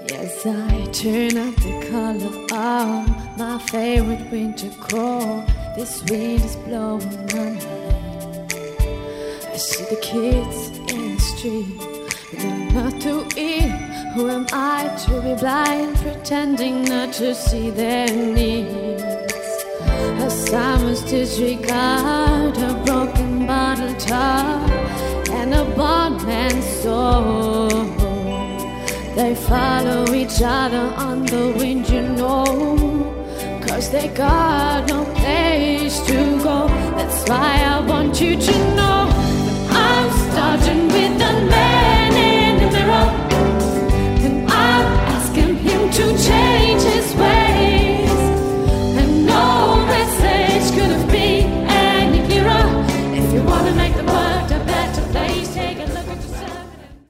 Yes, I turn up the color of my favorite winter coat. This wind is blowing my mind. I see the kids in the street with enough to eat. Who am I to be blind, pretending not to see their needs? As I must disregard a broken bottle top and a bondman's soul. They follow each other on the wind, you know, 'cause they got no place to go. That's why I want you to know that I'm starting